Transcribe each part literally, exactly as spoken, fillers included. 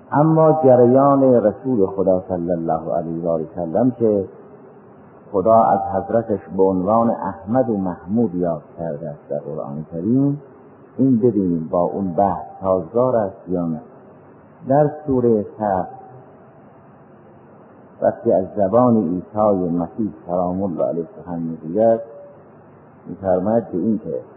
اما جریان رسول خدا صلی الله علیه و سلم که خدا از حضرتش به عنوان احمد و محمود یاد کرده است در قرآن کریم، این ببینیم با اون بحث سازگار است یا نه. در سوره صف وقتی از زبان عیسی مسیح سلام الله علیه سخن میگوید، می‌فرماید به این که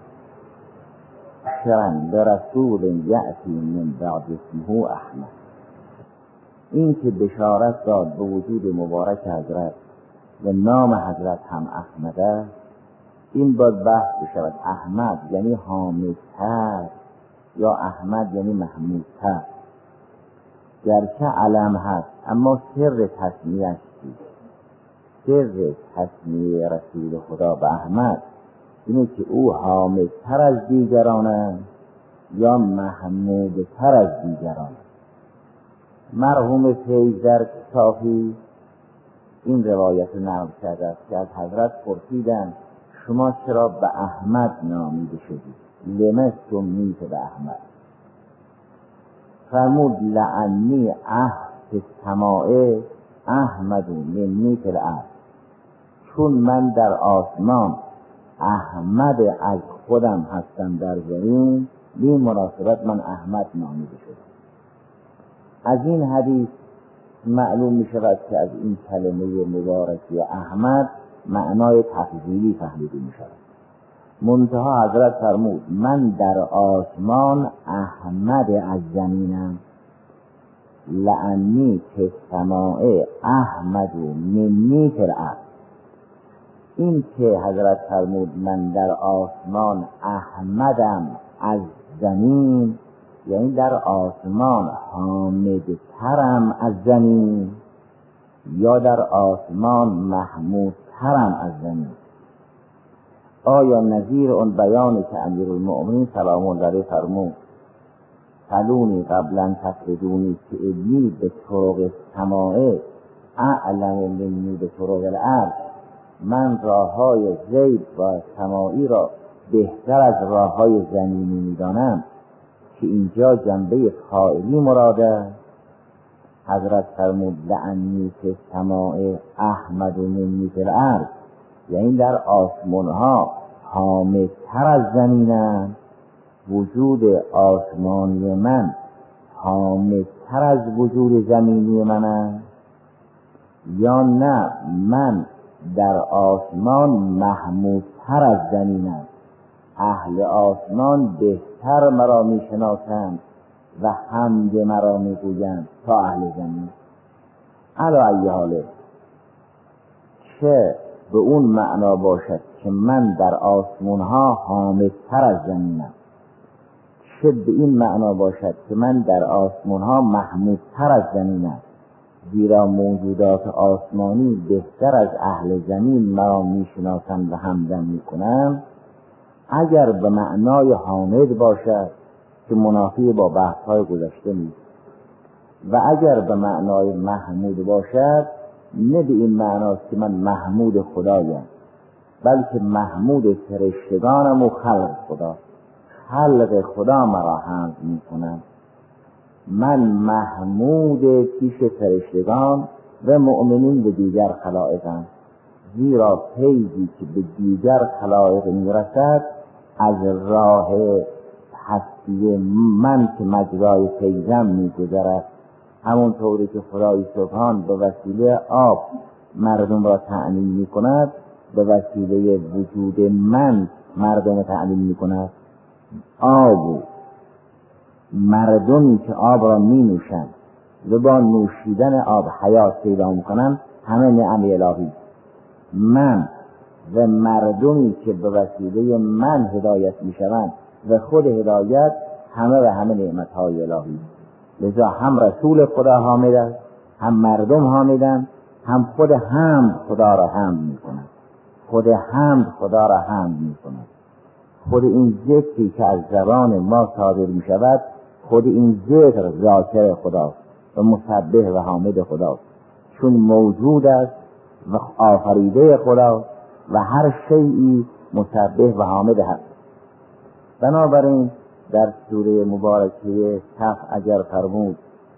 شرن برسول یأتی من بعد اسمه احمد، این که بشارت داد به وجود مبارک حضرت و نام حضرت هم احمد است، این باید بحث بشود احمد یعنی حامدتر یا احمد یعنی محمودتر. گرچه علم هست اما سر تسمیه‌اش چیست؟ سر تسمیه رسول خدا به احمد اینه که او حامدتر از دیگران است یا محمودتر از دیگران است. مرحوم فیض در صافی این روایت نقل کرده است که از حضرت پرسیدند شما چرا به احمد نامیده شدید؟ لمه سمیت به احمد؟ فرمود لعنی عهد السماء احمد منی فی الارض، چون من در آسمان احمد از خودم هستم در زمین، به مناسبت من احمد نامیده شدم. از این حدیث معلوم می شود که از این کلمه مبارکی احمد معنای تفضیلی فهمیده می شود. منتها حضرت فرمود من در آسمان احمد از زمینم، لعنی که سماع احمد و منی فی الارض. این که حضرت فرمود من در آسمان احمدم از زمین، یعنی در آسمان حامدترم از زمین یا در آسمان محمودترم از زمین. آیا نظیر اون بیانی که امیرالمؤمنین سلام الله علیه فرمود سلونی قبلا تفردونی که ابنی به طرق سماعه اعلم منی به طرق الارض، من راه های غیب و سماعی را بهتر از راه های زمینی میدانم، که اینجا جنبه فاعلی مراده. حضرت فرمود لعنی که سماع احمد و منی فی الارض، یعنی در آسمان ها حامدتر از زمینم، وجود آسمانی من حامدتر از وجود زمینی منم، یا نه من در آسمان محمودتر از زمینم، اهل آسمان بهتر مرا می شناسند و حمد مرا می گویند تا اهل زمین. علا ای حاله، چه به اون معنا باشد که من در آسمان ها حامدتر از زمینم، چه به این معنا باشد که من در آسمان ها محمودتر از زمینم، زیرا موجودات آسمانی بهتر از اهل زمین مرا می شناسند و حمدم می کنند. اگر به معنای حامد باشد که منافی با بحث های گذشته نیست، و اگر به معنای محمود باشد نه به این معناست که من محمود خدایم، بلکه محمود فرشتگانم و خلق خدا، خلق خدا مرا حمد می کنند. من محمود پیش فرشتگان و مؤمنین به دیگر خلائقم، زیرا فیضی که به دیگر خلائق میرسد از راه هستی من که مجرای فیضم میگذرد. همون طوری که خدای سبحان به وسیله آب مردم را تعلیم میکند، به وسیله وجود من مردم را تعلیم میکند. آب مردمی که آب را می نوشند و با نوشیدن آب حیات پیدا میکنند همه نعم الهی. من و مردمی که به وسیله من هدایت میشوند و خود هدایت همه و همه نعمت های الهی. لذا هم رسول خدا حامد است، هم مردم حامدند، هم خود حمد خدا را حمد میکنند. خود حمد خدا را حمد میکنند. خود این ذکری که از زبان ما صادر میشود، خود این ذکر ذاکر خداست و مسبح و حامد خداست، چون موجود است و آفریده خداست و هر شیئی مسبح و حامد هست. بنابراین در سوره مبارکه صف اگر فرمود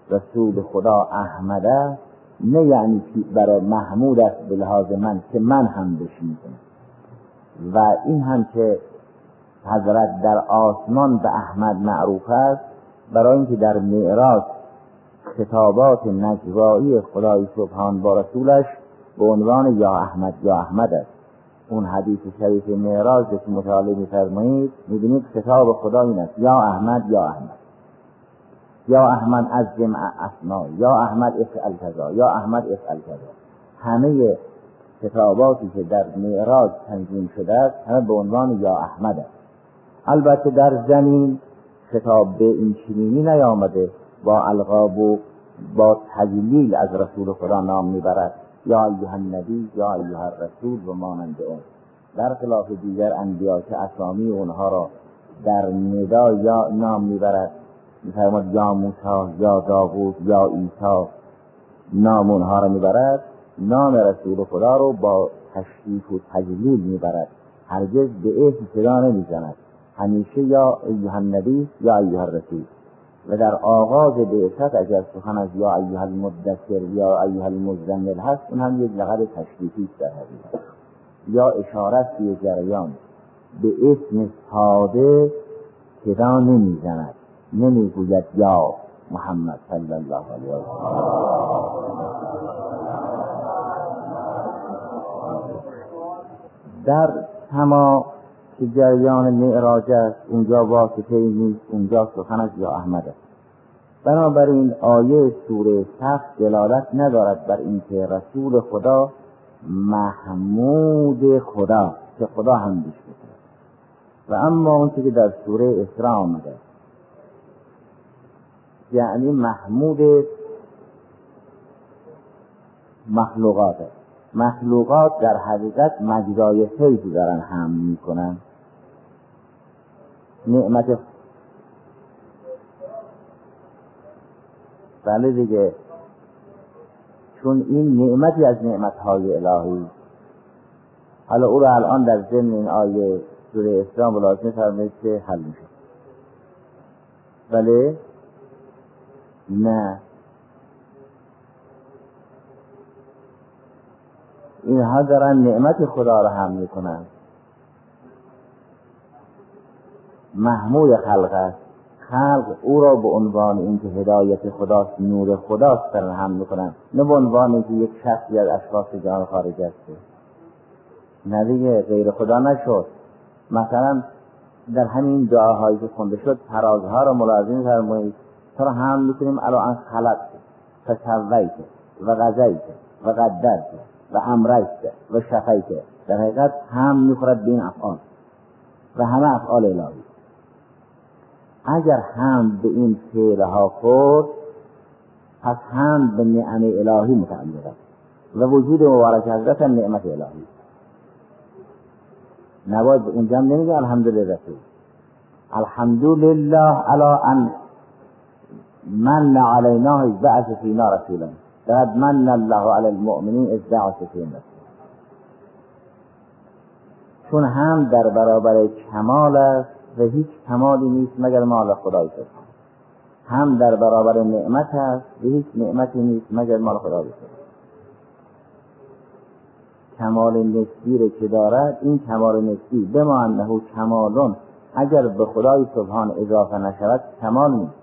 رسول خدا احمد است، نه یعنی برای محمود است به لحاظ من که من هم بشنیدم. و این هم که حضرت در آسمان به احمد معروف است، برای اینکه در معراج خطابات نجوایی خدای سبحان با رسولش به عنوان یا احمد یا احمد است. اون حدیث شریف معراج که مطالعه می‌فرمایید می‌بینید خطاب خدا این است: یا احمد یا احمد، یا احمد از جمع اسما، یا احمد افعل کذا، یا احمد افعل کذا. همه خطاباتی که در معراج تنظیم شده است همه به عنوان یا احمد است. البته در زمین خطاب به این چنینی نیامده، با القاب و با تجلیل از رسول خدا نام میبرد، یا ایها النبی، یا ایها الرسول و مانند اون، در خلاف دیگر انبیا که اسامی اونها را در ندا یا نام میبرد، میفرماد یا موسی، یا داوود، یا عیسی، نام اونها را میبرد. نام رسول خدا رو با تشریف و تجلیل میبرد، هرگز به اسم صدا نمیزند، همیشه یا ایها النبی یا ایها الرسول. و در آغاز بعثت اگر سخن از یا ایها المدثر یا ایها المزمل هست، اون هم یک لقب تشریفی است در حقیقت، یا اشارت به جریان. به اسم ساده صدا نمیزند، نمیگوید یا محمد صلی الله علیه و سلم. در سما که جریان معراج است، اونجا واسطه نیست، اونجا سخن از یا احمد است. بنابراین آیه سوره صف دلالت ندارد بر اینکه رسول خدا محمود خدا که خدا هم بیش می‌کند. و اما اون که در سوره اسراء آمده یعنی محمود مخلوقات است. مخلوقات در حقیقت مجرای فیضی دارن هم میکنن. نعمت بله دیگه، چون این نعمتی از نعمتهای الهی. حالا او را الان در ضمن این آیه سوره اسراء ملاحظه فرمایید که حل میشه. بله نه، اینها دارن نعمت خدا را هم میکنن. محمود خلق است، خلق او را به عنوان اینکه هدایت خداست، نور خداست دارن هم میکنن، نه به عنوان اینکه یک شخصی از اشخاص جهان خارج است. نه دیگه، غیر خدا نشد. مثلا در همین دعاهایی که خونده شد ترازها را ملاحظه فرمایید، تو را هم میکنیم الان خلق فسویت و غزیت و قدرت و امرت و شفیت، در حقیقت هم میخورد به این افعال و همه افعال الهی. اگر هم به این فعلها خورد، پس هم به نعم الهی متعلق است و وجود مبارک حضرت هم نعمت الهی. نباید اونجا هم نمیگه الحمدلله رسول، الحمدلله علی ان من علینا از بعث فینا رسولا، لقد من الله علی المؤمنین از بعث فینا رسولا. چون هم در برابر کمال است و هیچ کمالی نیست مگر مال خدای است. هم در برابر نعمت است و هیچ نعمتی نیست مگر مال خدای است. کمال نسبی را که دارد، این کمال نسبی بما انه کمالون، اگر به خدای سبحان اضافه نشود کمال نیست.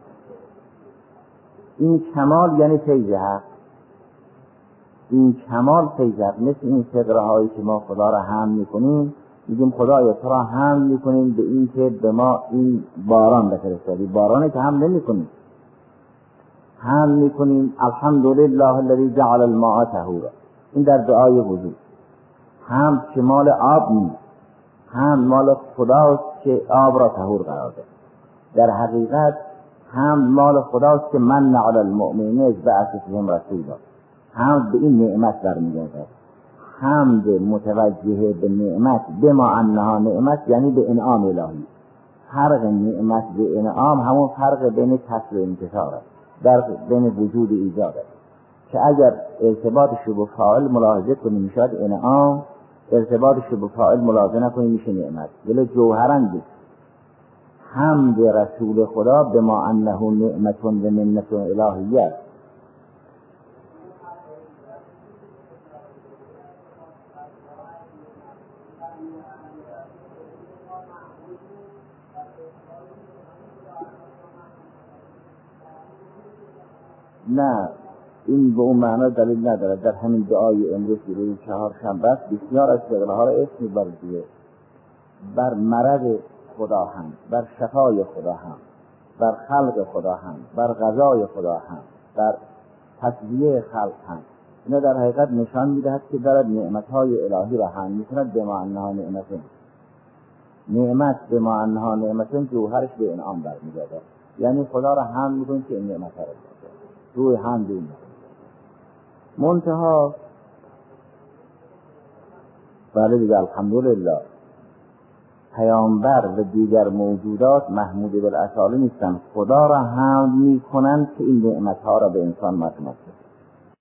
این کمال یعنی فیض حق، این کمال فیض حق. مثل این صدره هایی که ما خدا را هم میکنیم، میگیم خدایا تو را هم میکنیم به این که به ما این باران بفرستی. بارانی که هم نمیکنیم، هم میکنیم الحمدلله الذی جعل الماء طهورا. این در دعای وضو. هم که مال آب نیست، هم مال خداست که آب را طهور قرار داد. در حقیقت هم مال خداست که من علی المؤمنین از بعث فیهم رسولا. هم به این نعمت برمیگرده. حمد متوجه به نعمت بما انها نعمت یعنی به انعام الهی. فرق نعمت به انعام همون فرق بین کسر و انکسار است، در بین وجود و ایجاد است. که اگر ارتباطش به فاعل ملاحظه کنیم میشد انعام، ارتباطش به فاعل ملاحظه نکنیم میشه نعمت. ولی جوهرن بود. حمد رسول خدا به ما انه نعمت و منت الهیه است. نه، این به اون معنا دلیل نداره. در همین دعای امروز که روز چهارشنبه است بسیار از فقهاها را اسم میبرد دیگه. بر مرض خدا هم، بر شفای خدا هم، بر خلق خدا هم، بر غذای خدا هم، بر تسویه خلق هم. اینا در حقیقت نشان میدهد که دارد نعمتهای الهی را هم میکند به ما انها نعمتون. نعمت به ما انها نعمتون جوهرش به انعام برمیگرده، یعنی خدا را هم میکنید که این نعمت را داده، روی هم دیم منتها. بله دیگه الحمدلله پیامبر و دیگر موجودات محمود بالاصاله نیستند، خدا را حمد میکنند که این نعمتها را به انسان متمثل